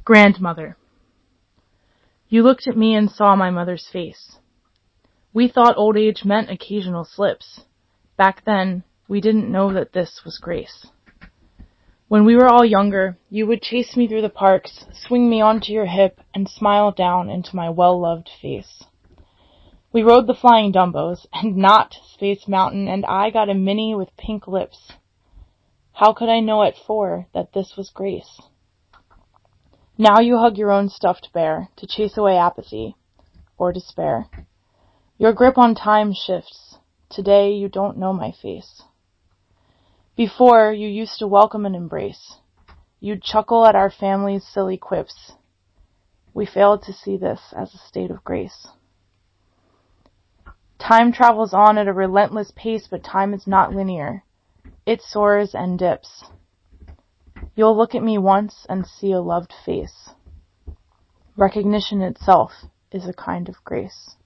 Grandmother. You looked at me and saw my mother's face. We thought old age meant occasional slips. Back then, we didn't know that this was grace. When we were all younger, you would chase me through the parks, swing me onto your hip, and smile down into my well-loved face. We rode the Flying Dumbos, and not Space Mountain, and I got a mini with pink lips. How could I know at 4 that this was grace? Now you hug your own stuffed bear to chase away apathy or despair. Your grip on time shifts. Today you don't know my face. Before, you used to welcome and embrace. You'd chuckle at our family's silly quips. We failed to see this as a state of grace. Time travels on at a relentless pace, but time is not linear. It soars and dips. You'll look at me once and see a loved face. Recognition itself is a kind of grace.